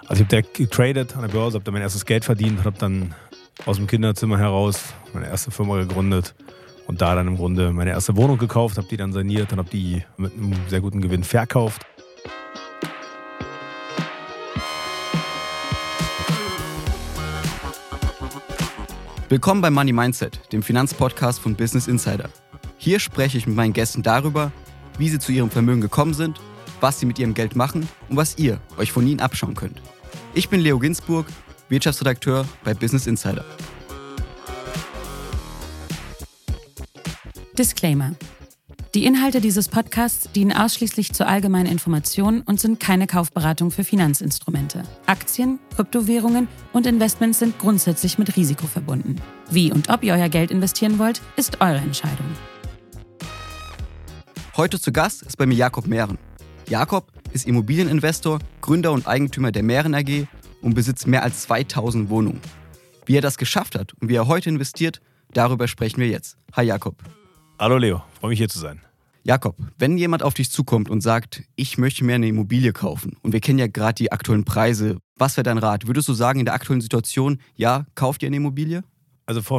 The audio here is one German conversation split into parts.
Also ich habe direkt getradet an der Börse, habe dann mein erstes Geld verdient, habe dann aus dem Kinderzimmer heraus meine erste Firma gegründet und da dann im Grunde meine erste Wohnung gekauft, habe die dann saniert und habe die mit einem sehr guten Gewinn verkauft. Willkommen bei Money Mindset, dem Finanzpodcast von Business Insider. Hier spreche ich mit meinen Gästen darüber, wie sie zu ihrem Vermögen gekommen sind, was sie mit ihrem Geld machen und was ihr euch von ihnen abschauen könnt. Ich bin Leo Ginsburg, Wirtschaftsredakteur bei Business Insider. Disclaimer. Die Inhalte dieses Podcasts dienen ausschließlich zur allgemeinen Information und sind keine Kaufberatung für Finanzinstrumente. Aktien, Kryptowährungen und Investments sind grundsätzlich mit Risiko verbunden. Wie und ob ihr euer Geld investieren wollt, ist eure Entscheidung. Heute zu Gast ist bei mir Jakob Mehren. Jakob ist Immobilieninvestor, Gründer und Eigentümer der Mehren AG und besitzt mehr als 2000 Wohnungen. Wie er das geschafft hat und wie er heute investiert, darüber sprechen wir jetzt. Hi Jakob. Hallo Leo, freue mich hier zu sein. Jakob, wenn jemand auf dich zukommt und sagt, ich möchte mir eine Immobilie kaufen und wir kennen ja gerade die aktuellen Preise, was wäre dein Rat? Würdest du sagen in der aktuellen Situation, ja, kauf dir eine Immobilie? Also vor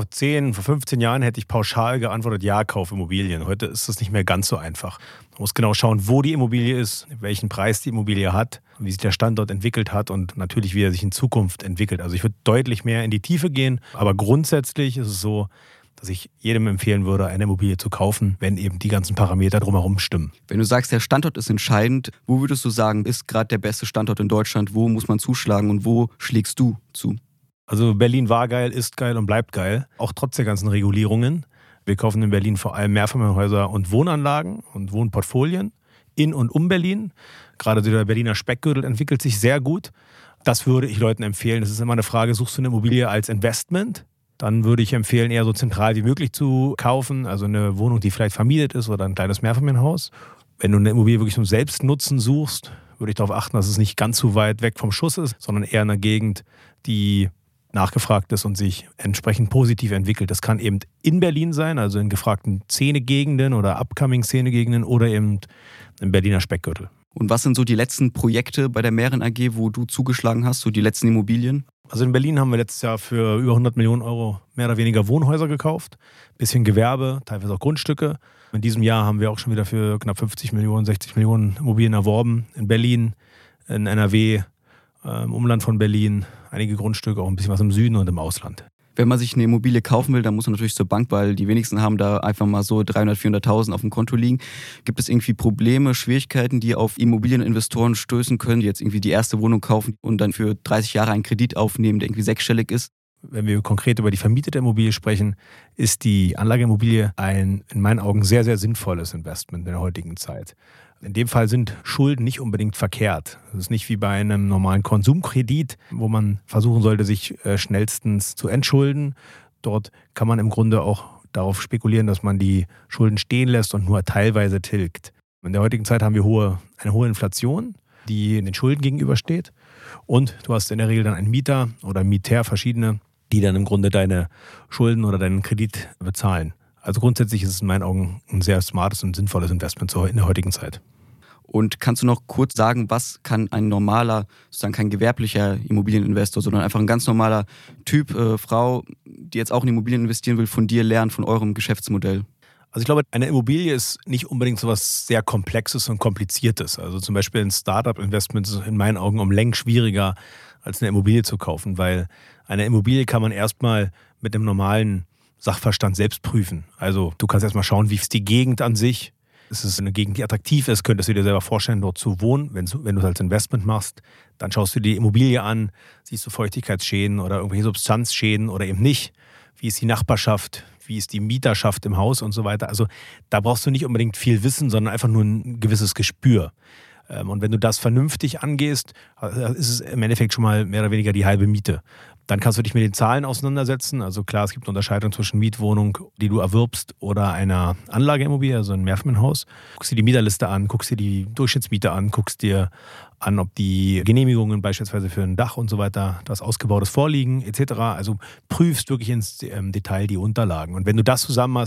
15 Jahren hätte ich pauschal geantwortet, ja, kauf Immobilien. Heute ist das nicht mehr ganz so einfach. Man muss genau schauen, wo die Immobilie ist, welchen Preis die Immobilie hat, wie sich der Standort entwickelt hat und natürlich, wie er sich in Zukunft entwickelt. Also ich würde deutlich mehr in die Tiefe gehen, aber grundsätzlich ist es so, dass ich jedem empfehlen würde, eine Immobilie zu kaufen, wenn eben die ganzen Parameter drumherum stimmen. Wenn du sagst, der Standort ist entscheidend, wo würdest du sagen, ist gerade der beste Standort in Deutschland? Wo muss man zuschlagen und wo schlägst du zu? Also Berlin war geil, ist geil und bleibt geil, auch trotz der ganzen Regulierungen. Wir kaufen in Berlin vor allem Mehrfamilienhäuser und Wohnanlagen und Wohnportfolien in und um Berlin. Gerade der Berliner Speckgürtel entwickelt sich sehr gut. Das würde ich Leuten empfehlen. Das ist immer eine Frage, suchst du eine Immobilie als Investment? Dann würde ich empfehlen, eher so zentral wie möglich zu kaufen. Also eine Wohnung, die vielleicht vermietet ist oder ein kleines Mehrfamilienhaus. Wenn du eine Immobilie wirklich zum Selbstnutzen suchst, würde ich darauf achten, dass es nicht ganz so weit weg vom Schuss ist, sondern eher in einer Gegend, die nachgefragt ist und sich entsprechend positiv entwickelt. Das kann eben in Berlin sein, also in gefragten Szenegegenden oder upcoming Szenegegenden oder eben im Berliner Speckgürtel. Und was sind so die letzten Projekte bei der Mehren AG, wo du zugeschlagen hast, so die letzten Immobilien? Also in Berlin haben wir letztes Jahr für über 100 Millionen Euro mehr oder weniger Wohnhäuser gekauft, bisschen Gewerbe, teilweise auch Grundstücke. In diesem Jahr haben wir auch schon wieder für knapp 50 Millionen, 60 Millionen Immobilien erworben. In Berlin, in NRW, im Umland von Berlin, einige Grundstücke, auch ein bisschen was im Süden und im Ausland. Wenn man sich eine Immobilie kaufen will, dann muss man natürlich zur Bank, weil die wenigsten haben da einfach mal so 300.000, 400.000 auf dem Konto liegen. Gibt es irgendwie Probleme, Schwierigkeiten, die auf Immobilieninvestoren stößen können, die jetzt irgendwie die erste Wohnung kaufen und dann für 30 Jahre einen Kredit aufnehmen, der irgendwie sechsstellig ist? Wenn wir konkret über die vermietete Immobilie sprechen, ist die Anlageimmobilie ein in meinen Augen sehr, sehr sinnvolles Investment in der heutigen Zeit. In dem Fall sind Schulden nicht unbedingt verkehrt. Das ist nicht wie bei einem normalen Konsumkredit, wo man versuchen sollte, sich schnellstens zu entschulden. Dort kann man im Grunde auch darauf spekulieren, dass man die Schulden stehen lässt und nur teilweise tilgt. In der heutigen Zeit haben wir eine hohe Inflation, die den Schulden gegenübersteht. Und du hast in der Regel dann einen Mieter oder Mieter, verschiedene, die dann im Grunde deine Schulden oder deinen Kredit bezahlen. Also grundsätzlich ist es in meinen Augen ein sehr smartes und sinnvolles Investment in der heutigen Zeit. Und kannst du noch kurz sagen, was kann ein normaler, sozusagen kein gewerblicher Immobilieninvestor, sondern einfach ein ganz normaler Typ, Frau, die jetzt auch in Immobilien investieren will, von dir lernen, von eurem Geschäftsmodell? Also ich glaube, eine Immobilie ist nicht unbedingt so was sehr Komplexes und Kompliziertes. Also zum Beispiel ein Startup-Investment ist in meinen Augen um Längen schwieriger, als eine Immobilie zu kaufen, weil eine Immobilie kann man erstmal mit einem normalen Sachverstand selbst prüfen. Also du kannst erstmal schauen, wie ist die Gegend an sich. Ist es eine Gegend, die attraktiv ist? Könntest du dir selber vorstellen, dort zu wohnen? Wenn du es als Investment machst, dann schaust du dir die Immobilie an, siehst du Feuchtigkeitsschäden oder irgendwelche Substanzschäden oder eben nicht. Wie ist die Nachbarschaft? Wie ist die Mieterschaft im Haus und so weiter? Also da brauchst du nicht unbedingt viel Wissen, sondern einfach nur ein gewisses Gespür. Und wenn du das vernünftig angehst, ist es im Endeffekt schon mal mehr oder weniger die halbe Miete. Dann kannst du dich mit den Zahlen auseinandersetzen. Also klar, es gibt eine Unterscheidung zwischen Mietwohnung, die du erwirbst, oder einer Anlageimmobilie, also ein Mehrfamilienhaus. Guckst dir die Mieterliste an, guckst dir die Durchschnittsmiete an, guckst dir an, ob die Genehmigungen beispielsweise für ein Dach und so weiter, das Ausgebautes vorliegen etc. Also prüfst wirklich ins Detail die Unterlagen. Und wenn du das zusammen hast,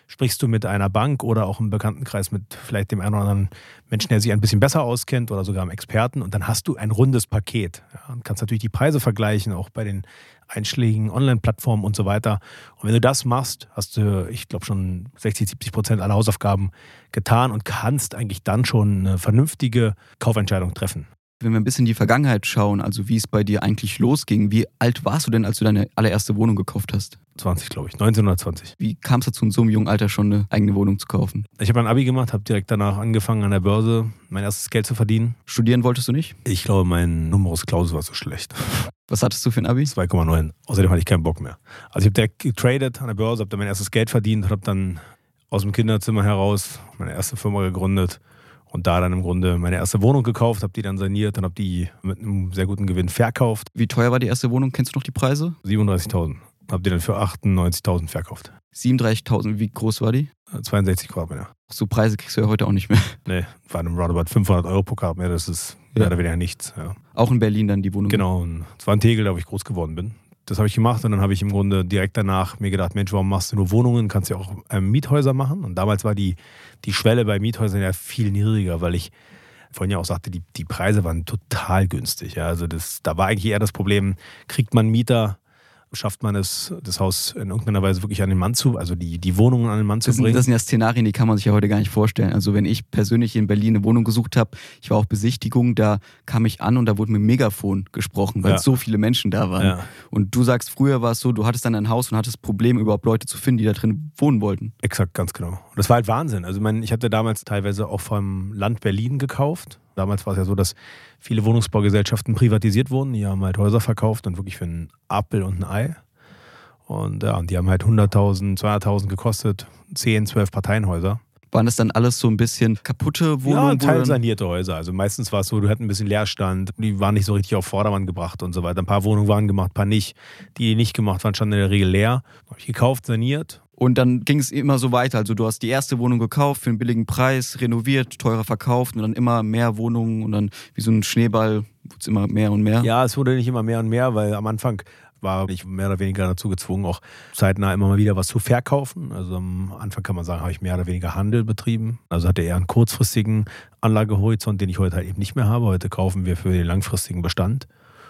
sprichst du mit einer Bank oder auch im Bekanntenkreis mit vielleicht dem einen oder anderen Menschen, der sich ein bisschen besser auskennt oder sogar einem Experten und dann hast du ein rundes Paket. Ja, und kannst natürlich die Preise vergleichen, auch bei den einschlägigen Online-Plattformen und so weiter. Und wenn du das machst, hast du, ich glaube, schon 60-70% aller Hausaufgaben getan und kannst eigentlich dann schon eine vernünftige Kaufentscheidung treffen. Wenn wir ein bisschen in die Vergangenheit schauen, also wie es bei dir eigentlich losging, wie alt warst du denn, als du deine allererste Wohnung gekauft hast? 20, glaube ich, 1920. Wie kam es dazu, in so einem jungen Alter schon eine eigene Wohnung zu kaufen? Ich habe ein Abi gemacht, habe direkt danach angefangen an der Börse mein erstes Geld zu verdienen. Studieren wolltest du nicht? Ich glaube, mein Numerus Clausus war so schlecht. Was hattest du für ein Abi? 2,9. Außerdem hatte ich keinen Bock mehr. Also ich habe direkt getradet an der Börse, habe dann mein erstes Geld verdient, habe dann aus dem Kinderzimmer heraus meine erste Firma gegründet. Und da dann im Grunde meine erste Wohnung gekauft, habe die dann saniert und habe die mit einem sehr guten Gewinn verkauft. Wie teuer war die erste Wohnung? Kennst du noch die Preise? 37.000. Habe die dann für 98.000 verkauft. 37.000, wie groß war die? 62 Quadratmeter. So Preise kriegst du ja heute auch nicht mehr. Nee, war einem roundabout 500 Euro pro Quadratmeter, das ist mehr oder weniger nichts. Ja. Auch in Berlin dann die Wohnung? Genau, und es war ein Tegel, da wo ich groß geworden bin. Das habe ich gemacht und dann habe ich im Grunde direkt danach mir gedacht, Mensch, warum machst du nur Wohnungen? Kannst ja auch Miethäuser machen. Und damals war die Schwelle bei Miethäusern ja viel niedriger, weil ich vorhin ja auch sagte, die Preise waren total günstig. Ja, also da war eigentlich eher das Problem, kriegt man Mieter, schafft man es, das Haus in irgendeiner Weise wirklich an den Mann zu, also die Wohnungen an den Mann zu bringen. Das sind ja Szenarien, die kann man sich ja heute gar nicht vorstellen. Also wenn ich persönlich in Berlin eine Wohnung gesucht habe, ich war auch Besichtigung, da kam ich an und da wurde mit Megafon gesprochen, weil so viele Menschen da waren. Ja. Und du sagst, früher war es so, du hattest dann ein Haus und hattest Probleme, überhaupt Leute zu finden, die da drin wohnen wollten. Exakt, ganz genau. Und das war halt Wahnsinn. Also ich hatte damals teilweise auch vom Land Berlin gekauft. Damals war es ja so, dass viele Wohnungsbaugesellschaften privatisiert wurden. Die haben halt Häuser verkauft und wirklich für einen Apfel und ein Ei. Und ja, und die haben halt 100.000, 200.000 gekostet, 10, 12 Parteienhäuser. Waren das dann alles so ein bisschen kaputte Wohnungen? Ja, teilsanierte Häuser. Also meistens war es so, du hattest ein bisschen Leerstand, die waren nicht so richtig auf Vordermann gebracht und so weiter. Ein paar Wohnungen waren gemacht, ein paar nicht. Die nicht gemacht waren, standen in der Regel leer. Habe ich gekauft, saniert. Und dann ging es immer so weiter. Also du hast die erste Wohnung gekauft für einen billigen Preis, renoviert, teurer verkauft und dann immer mehr Wohnungen und dann wie so ein Schneeball wurde es immer mehr und mehr. Ja, es wurde nicht immer mehr und mehr, weil am Anfang war ich mehr oder weniger dazu gezwungen, auch zeitnah immer mal wieder was zu verkaufen. Also am Anfang kann man sagen, habe ich mehr oder weniger Handel betrieben. Also hatte eher einen kurzfristigen Anlagehorizont, den ich heute halt eben nicht mehr habe. Heute kaufen wir für den langfristigen Bestand.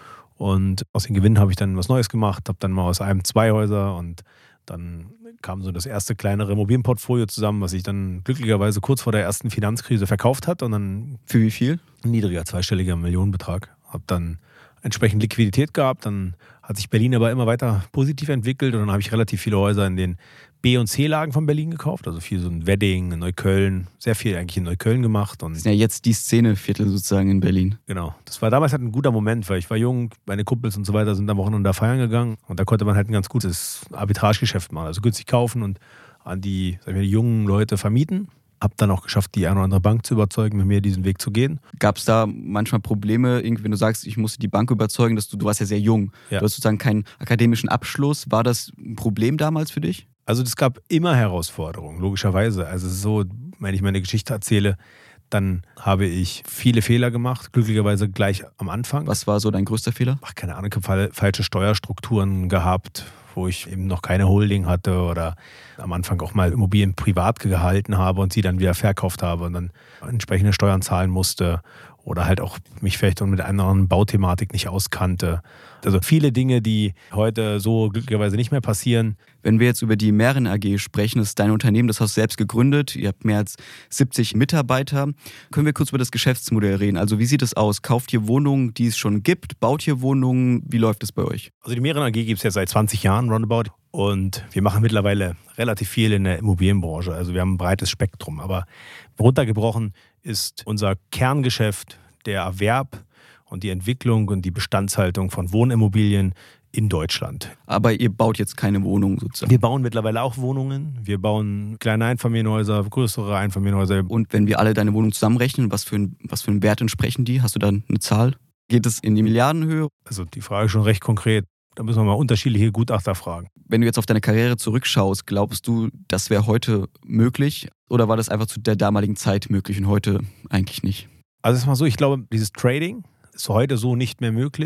Und aus den Gewinnen habe ich dann was Neues gemacht, habe dann mal aus einem 2 Häuser und dann kam so das erste kleinere Immobilienportfolio zusammen, was ich dann glücklicherweise kurz vor der ersten Finanzkrise verkauft hat. Und dann für wie viel? Ein niedriger, zweistelliger Millionenbetrag. Habe dann entsprechend Liquidität gehabt, dann hat sich Berlin aber immer weiter positiv entwickelt und dann habe ich relativ viele Häuser in den B- und C-Lagen von Berlin gekauft, also viel so in Wedding, in Neukölln, sehr viel eigentlich in Neukölln gemacht. Und das ist ja jetzt die Szeneviertel sozusagen in Berlin. Genau, das war damals halt ein guter Moment, weil ich war jung, meine Kumpels und so weiter sind am Wochenende feiern gegangen und da konnte man halt ein ganz gutes Arbitragegeschäft machen, also günstig kaufen und an die jungen Leute vermieten. Habe dann auch geschafft, die eine oder andere Bank zu überzeugen, mit mir diesen Weg zu gehen. Gab es da manchmal Probleme, wenn du sagst, ich musste die Bank überzeugen, dass du warst ja sehr jung, du hast sozusagen keinen akademischen Abschluss. War das ein Problem damals für dich? Also es gab immer Herausforderungen, logischerweise. Also so, wenn ich meine Geschichte erzähle, dann habe ich viele Fehler gemacht, glücklicherweise gleich am Anfang. Was war so dein größter Fehler? Keine Ahnung, ich habe falsche Steuerstrukturen gehabt, wo ich eben noch keine Holding hatte oder am Anfang auch mal Immobilien privat gehalten habe und sie dann wieder verkauft habe und dann entsprechende Steuern zahlen musste oder halt auch mich vielleicht mit einer anderen Bauthematik nicht auskannte. Also viele Dinge, die heute so glücklicherweise nicht mehr passieren. Wenn wir jetzt über die Mähren AG sprechen, das ist dein Unternehmen, das hast du selbst gegründet. Ihr habt mehr als 70 Mitarbeiter. Können wir kurz über das Geschäftsmodell reden? Also wie sieht es aus? Kauft ihr Wohnungen, die es schon gibt? Baut ihr Wohnungen? Wie läuft es bei euch? Also die Mähren AG gibt es jetzt seit 20 Jahren roundabout. Und wir machen mittlerweile relativ viel in der Immobilienbranche. Also wir haben ein breites Spektrum. Aber runtergebrochen ist unser Kerngeschäft der Erwerb und die Entwicklung und die Bestandshaltung von Wohnimmobilien in Deutschland. Aber ihr baut jetzt keine Wohnungen sozusagen? Wir bauen mittlerweile auch Wohnungen. Wir bauen kleine Einfamilienhäuser, größere Einfamilienhäuser. Und wenn wir alle deine Wohnungen zusammenrechnen, was für einen Wert entsprechen die? Hast du da eine Zahl? Geht es in die Milliardenhöhe? Also die Frage ist schon recht konkret. Da müssen wir mal unterschiedliche Gutachter fragen. Wenn du jetzt auf deine Karriere zurückschaust, glaubst du, das wäre heute möglich? Oder war das einfach zu der damaligen Zeit möglich und heute eigentlich nicht? Also es ist mal so, ich glaube, dieses Trading ist heute so nicht mehr möglich.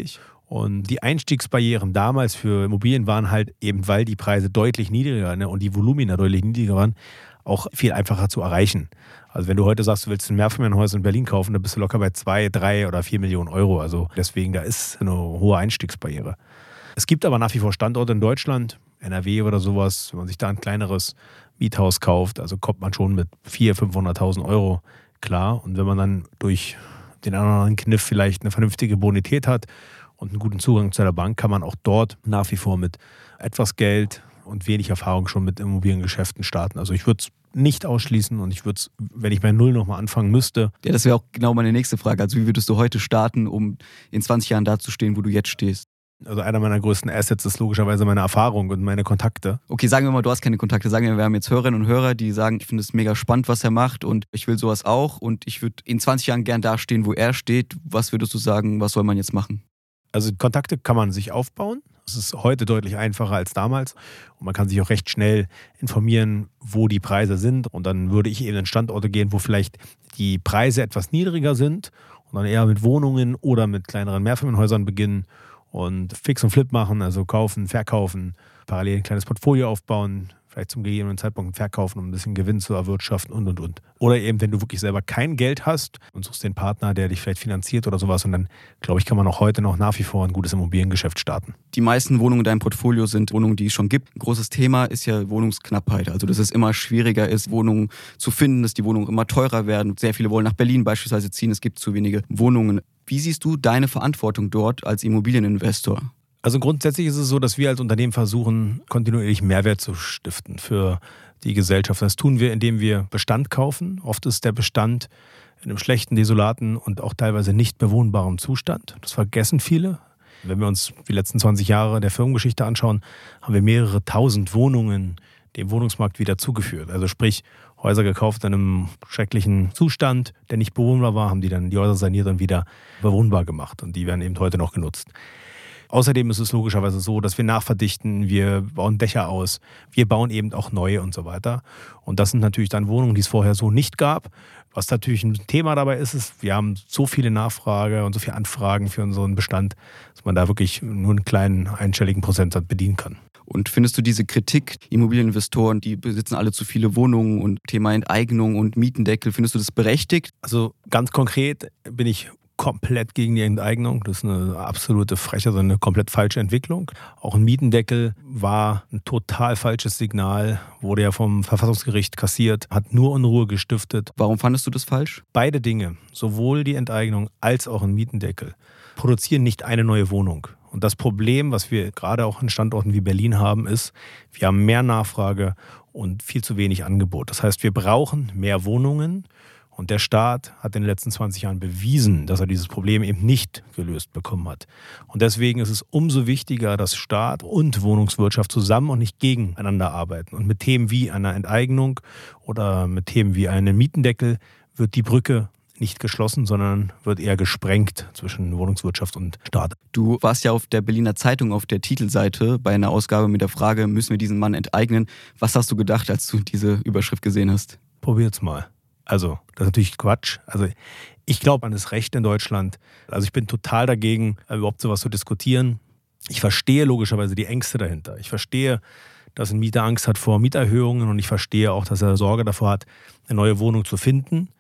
Und die Einstiegsbarrieren damals für Immobilien waren halt eben, weil die Preise deutlich niedriger, ne, und die Volumina deutlich niedriger waren, auch viel einfacher zu erreichen. Also wenn du heute sagst, du willst ein Mehrfamilienhaus in Berlin kaufen, dann bist du locker bei 2, 3 oder 4 Millionen Euro. Also deswegen, da ist eine hohe Einstiegsbarriere. Es gibt aber nach wie vor Standorte in Deutschland, NRW oder sowas, wenn man sich da ein kleineres Miethaus kauft, also kommt man schon mit 400.000, 500.000 Euro klar. Und wenn man dann durch den anderen Kniff vielleicht eine vernünftige Bonität hat und einen guten Zugang zu der Bank, kann man auch dort nach wie vor mit etwas Geld und wenig Erfahrung schon mit Immobiliengeschäften starten. Also ich würde es nicht ausschließen und ich würde es, wenn ich bei Null nochmal anfangen müsste. Ja, das wäre auch genau meine nächste Frage. Also wie würdest du heute starten, um in 20 Jahren da zu stehen, wo du jetzt stehst? Also einer meiner größten Assets ist logischerweise meine Erfahrung und meine Kontakte. Okay, sagen wir mal, du hast keine Kontakte. Sagen wir haben jetzt Hörerinnen und Hörer, die sagen, ich finde es mega spannend, was er macht und ich will sowas auch und ich würde in 20 Jahren gern da stehen, wo er steht. Was würdest du sagen, was soll man jetzt machen? Also Kontakte kann man sich aufbauen. Es ist heute deutlich einfacher als damals und man kann sich auch recht schnell informieren, wo die Preise sind. Und dann würde ich eben in Standorte gehen, wo vielleicht die Preise etwas niedriger sind und dann eher mit Wohnungen oder mit kleineren Mehrfamilienhäusern beginnen und Fix und Flip machen, also kaufen, verkaufen, parallel ein kleines Portfolio aufbauen, vielleicht zum gegebenen Zeitpunkt verkaufen, um ein bisschen Gewinn zu erwirtschaften und. Oder eben, wenn du wirklich selber kein Geld hast und suchst den Partner, der dich vielleicht finanziert oder sowas und dann, glaube ich, kann man auch heute noch nach wie vor ein gutes Immobiliengeschäft starten. Die meisten Wohnungen in deinem Portfolio sind Wohnungen, die es schon gibt. Ein großes Thema ist ja Wohnungsknappheit, also dass es immer schwieriger ist, Wohnungen zu finden, dass die Wohnungen immer teurer werden. Sehr viele wollen nach Berlin beispielsweise ziehen, es gibt zu wenige Wohnungen. Wie siehst du deine Verantwortung dort als Immobilieninvestor? Also grundsätzlich ist es so, dass wir als Unternehmen versuchen, kontinuierlich Mehrwert zu stiften für die Gesellschaft. Das tun wir, indem wir Bestand kaufen. Oft ist der Bestand in einem schlechten, desolaten und auch teilweise nicht bewohnbarem Zustand. Das vergessen viele. Wenn wir uns die letzten 20 Jahre der Firmengeschichte anschauen, haben wir mehrere tausend Wohnungen dem Wohnungsmarkt wieder zugeführt. Also sprich, Häuser gekauft in einem schrecklichen Zustand, der nicht bewohnbar war, haben die dann die Häuser saniert und wieder bewohnbar gemacht. Und die werden eben heute noch genutzt. Außerdem ist es logischerweise so, dass wir nachverdichten, wir bauen Dächer aus, wir bauen eben auch neue und so weiter. Und das sind natürlich dann Wohnungen, die es vorher so nicht gab. Was natürlich ein Thema dabei ist, wir haben so viele Nachfrage und so viele Anfragen für unseren Bestand, dass man da wirklich nur einen kleinen einstelligen Prozentsatz bedienen kann. Und findest du diese Kritik, Immobilieninvestoren, die besitzen alle zu viele Wohnungen und Thema Enteignung und Mietendeckel, findest du das berechtigt? Also ganz konkret bin ich komplett gegen die Enteignung. Das ist eine absolute Frechheit, also eine komplett falsche Entwicklung. Auch ein Mietendeckel war ein total falsches Signal, wurde ja vom Verfassungsgericht kassiert, hat nur Unruhe gestiftet. Warum fandest du das falsch? Beide Dinge, sowohl die Enteignung als auch ein Mietendeckel, produzieren nicht eine neue Wohnung. Und das Problem, was wir gerade auch in Standorten wie Berlin haben, ist, wir haben mehr Nachfrage und viel zu wenig Angebot. Das heißt, wir brauchen mehr Wohnungen. Und der Staat hat in den letzten 20 Jahren bewiesen, dass er dieses Problem eben nicht gelöst bekommen hat. Und deswegen ist es umso wichtiger, dass Staat und Wohnungswirtschaft zusammen und nicht gegeneinander arbeiten. Und mit Themen wie einer Enteignung oder mit Themen wie einem Mietendeckel wird die Brücke nicht geschlossen, sondern wird eher gesprengt zwischen Wohnungswirtschaft und Staat. Du warst ja auf der Berliner Zeitung auf der Titelseite bei einer Ausgabe mit der Frage, müssen wir diesen Mann enteignen? Was hast du gedacht, als du diese Überschrift gesehen hast? Probiert's mal. Also, das ist natürlich Quatsch. Also, ich glaube an das Recht in Deutschland. Also, ich bin total dagegen, überhaupt sowas zu diskutieren. Ich verstehe logischerweise die Ängste dahinter. Ich verstehe, dass ein Mieter Angst hat vor Mieterhöhungen und ich verstehe auch, dass er Sorge davor hat, eine neue Wohnung zu finden.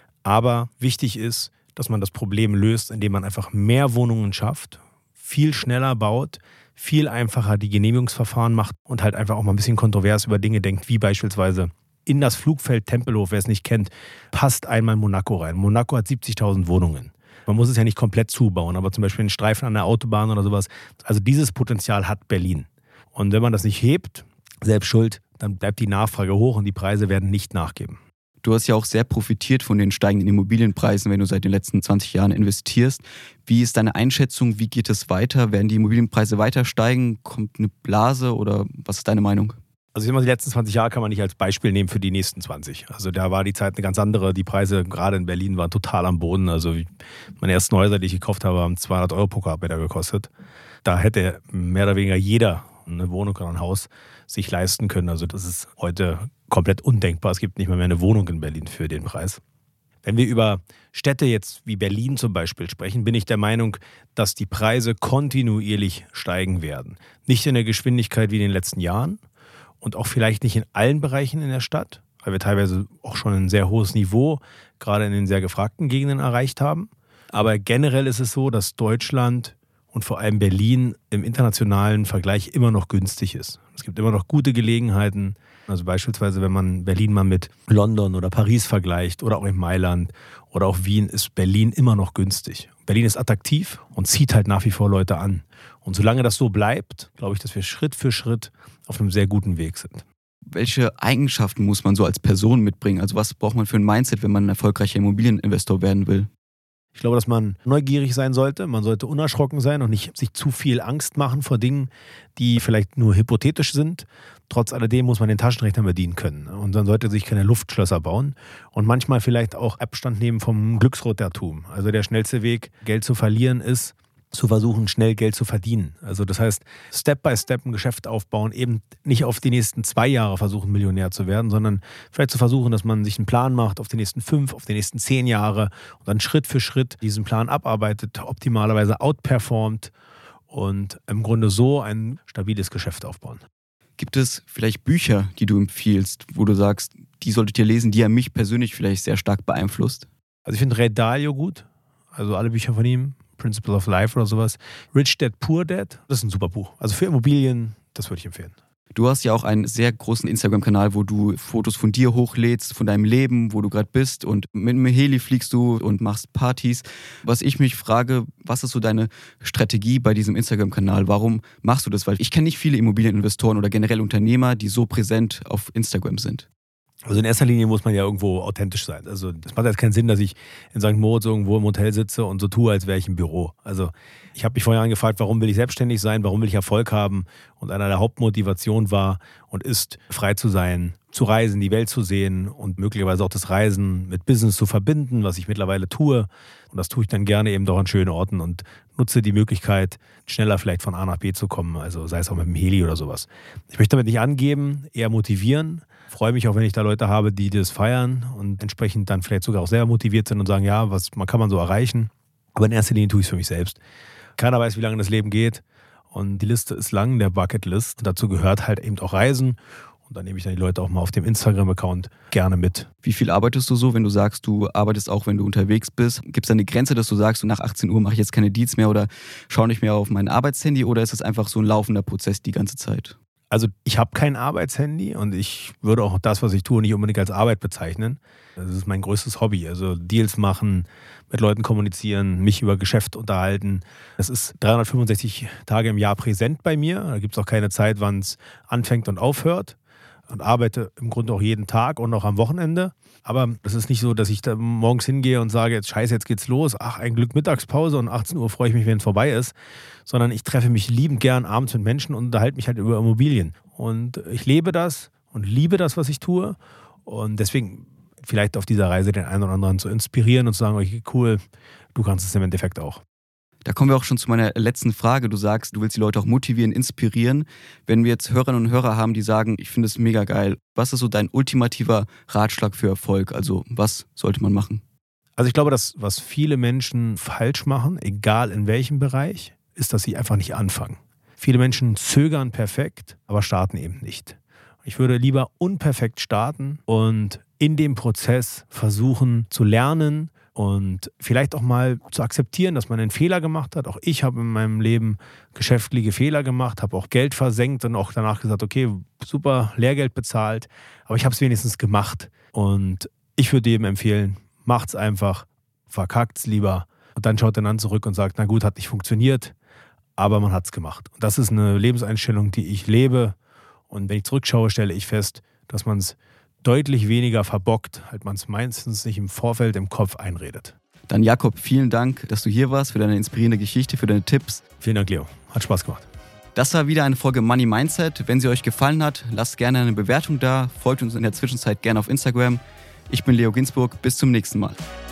Aber wichtig ist, dass man das Problem löst, indem man einfach mehr Wohnungen schafft, viel schneller baut, viel einfacher die Genehmigungsverfahren macht und halt einfach auch mal ein bisschen kontrovers über Dinge denkt, wie beispielsweise in das Flugfeld Tempelhof, wer es nicht kennt, passt einmal Monaco rein. Monaco hat 70.000 Wohnungen. Man muss es ja nicht komplett zubauen, aber zum Beispiel einen Streifen an der Autobahn oder sowas. Also dieses Potenzial hat Berlin. Und wenn man das nicht hebt, selbst schuld, dann bleibt die Nachfrage hoch und die Preise werden nicht nachgeben. Du hast ja auch sehr profitiert von den steigenden Immobilienpreisen, wenn du seit den letzten 20 Jahren investierst. Wie ist deine Einschätzung? Wie geht es weiter? Werden die Immobilienpreise weiter steigen? Kommt eine Blase oder was ist deine Meinung? Also ich sag mal, die letzten 20 Jahre kann man nicht als Beispiel nehmen für die nächsten 20. Also da war die Zeit eine ganz andere. Die Preise gerade in Berlin waren total am Boden. Also meine ersten Häuser, die ich gekauft habe, haben 200 € pro Quadratmeter gekostet. Da hätte mehr oder weniger jeder eine Wohnung oder ein Haus sich leisten können. Also das ist heute komplett undenkbar. Es gibt nicht mehr eine Wohnung in Berlin für den Preis. Wenn wir über Städte jetzt wie Berlin zum Beispiel sprechen, bin ich der Meinung, dass die Preise kontinuierlich steigen werden. Nicht in der Geschwindigkeit wie in den letzten Jahren und auch vielleicht nicht in allen Bereichen in der Stadt, weil wir teilweise auch schon ein sehr hohes Niveau, gerade in den sehr gefragten Gegenden erreicht haben. Aber generell ist es so, dass Deutschland und vor allem Berlin im internationalen Vergleich immer noch günstig ist. Es gibt immer noch gute Gelegenheiten. Also beispielsweise, wenn man Berlin mal mit London oder Paris vergleicht oder auch in Mailand oder auch Wien, ist Berlin immer noch günstig. Berlin ist attraktiv und zieht halt nach wie vor Leute an. Und solange das so bleibt, glaube ich, dass wir Schritt für Schritt auf einem sehr guten Weg sind. Welche Eigenschaften muss man so als Person mitbringen? Also was braucht man für ein Mindset, wenn man ein erfolgreicher Immobilieninvestor werden will? Ich glaube, dass man neugierig sein sollte. Man sollte unerschrocken sein und nicht sich zu viel Angst machen vor Dingen, die vielleicht nur hypothetisch sind. Trotz alledem muss man den Taschenrechner bedienen können. Und dann sollte sich keine Luftschlösser bauen. Und manchmal vielleicht auch Abstand nehmen vom Glücksrottertum. Also der schnellste Weg, Geld zu verlieren, ist, zu versuchen, schnell Geld zu verdienen. Also das heißt, Step by Step ein Geschäft aufbauen, eben nicht auf die nächsten 2 Jahre versuchen, Millionär zu werden, sondern vielleicht zu versuchen, dass man sich einen Plan macht auf die nächsten 5, auf die nächsten 10 Jahre und dann Schritt für Schritt diesen Plan abarbeitet, optimalerweise outperformt und im Grunde so ein stabiles Geschäft aufbauen. Gibt es vielleicht Bücher, die du empfiehlst, wo du sagst, die solltet ihr lesen, die ja mich persönlich vielleicht sehr stark beeinflusst? Also ich finde Ray Dalio gut, also alle Bücher von ihm. Principle of Life oder sowas. Rich Dad, Poor Dad, das ist ein super Buch. Also für Immobilien, das würde ich empfehlen. Du hast ja auch einen sehr großen Instagram-Kanal, wo du Fotos von dir hochlädst, von deinem Leben, wo du gerade bist und mit dem Heli fliegst du und machst Partys. Was ich mich frage, was ist so deine Strategie bei diesem Instagram-Kanal? Warum machst du das? Weil ich kenne nicht viele Immobilieninvestoren oder generell Unternehmer, die so präsent auf Instagram sind. Also in erster Linie muss man ja irgendwo authentisch sein. Also es macht jetzt keinen Sinn, dass ich in St. Moritz irgendwo im Hotel sitze und so tue, als wäre ich im Büro. Also ich habe mich vorher angefragt, warum will ich selbstständig sein, warum will ich Erfolg haben? Und einer der Hauptmotivationen war und ist, frei zu sein, zu reisen, die Welt zu sehen und möglicherweise auch das Reisen mit Business zu verbinden, was ich mittlerweile tue. Und das tue ich dann gerne eben doch an schönen Orten und nutze die Möglichkeit, schneller vielleicht von A nach B zu kommen, also sei es auch mit dem Heli oder sowas. Ich möchte damit nicht angeben, eher motivieren. Freue mich auch, wenn ich da Leute habe, die das feiern und entsprechend dann vielleicht sogar auch selber motiviert sind und sagen, ja, was kann man so erreichen. Aber in erster Linie tue ich es für mich selbst. Keiner weiß, wie lange das Leben geht und die Liste ist lang, der Bucketlist. Dazu gehört halt eben auch Reisen und dann nehme ich dann die Leute auch mal auf dem Instagram-Account gerne mit. Wie viel arbeitest du so, wenn du sagst, du arbeitest auch, wenn du unterwegs bist? Gibt es da eine Grenze, dass du sagst, nach 18 Uhr mache ich jetzt keine Deals mehr oder schaue nicht mehr auf mein Arbeitshandy oder ist es einfach so ein laufender Prozess die ganze Zeit? Also ich habe kein Arbeitshandy und ich würde auch das, was ich tue, nicht unbedingt als Arbeit bezeichnen. Das ist mein größtes Hobby. Also Deals machen, mit Leuten kommunizieren, mich über Geschäft unterhalten. Das ist 365 Tage im Jahr präsent bei mir. Da gibt es auch keine Zeit, wann es anfängt und aufhört. Und arbeite im Grunde auch jeden Tag und auch am Wochenende. Aber es ist nicht so, dass ich da morgens hingehe und sage, jetzt scheiße, jetzt geht's los. Ach, ein Glück Mittagspause und 18 Uhr freue ich mich, wenn es vorbei ist. Sondern ich treffe mich liebend gern abends mit Menschen und unterhalte mich halt über Immobilien. Und ich lebe das und liebe das, was ich tue. Und deswegen vielleicht auf dieser Reise den einen oder anderen zu inspirieren und zu sagen, okay, cool, du kannst es im Endeffekt auch. Da kommen wir auch schon zu meiner letzten Frage. Du sagst, du willst die Leute auch motivieren, inspirieren. Wenn wir jetzt Hörerinnen und Hörer haben, die sagen, ich finde es mega geil, was ist so dein ultimativer Ratschlag für Erfolg? Also was sollte man machen? Also ich glaube, dass was viele Menschen falsch machen, egal in welchem Bereich, ist, dass sie einfach nicht anfangen. Viele Menschen zögern perfekt, aber starten eben nicht. Ich würde lieber unperfekt starten und in dem Prozess versuchen zu lernen, und vielleicht auch mal zu akzeptieren, dass man einen Fehler gemacht hat. Auch ich habe in meinem Leben geschäftliche Fehler gemacht, habe auch Geld versenkt und auch danach gesagt, okay, super, Lehrgeld bezahlt, aber ich habe es wenigstens gemacht. Und ich würde jedem empfehlen, macht's einfach, verkackt's lieber und dann schaut er dann zurück und sagt, na gut, hat nicht funktioniert, aber man hat's gemacht. Und das ist eine Lebenseinstellung, die ich lebe. Und wenn ich zurückschaue, stelle ich fest, dass man es deutlich weniger verbockt, halt man es meistens sich im Vorfeld im Kopf einredet. Dann Jakob, vielen Dank, dass du hier warst, für deine inspirierende Geschichte, für deine Tipps. Vielen Dank, Leo. Hat Spaß gemacht. Das war wieder eine Folge Money Mindset. Wenn sie euch gefallen hat, lasst gerne eine Bewertung da. Folgt uns in der Zwischenzeit gerne auf Instagram. Ich bin Leo Ginsburg. Bis zum nächsten Mal.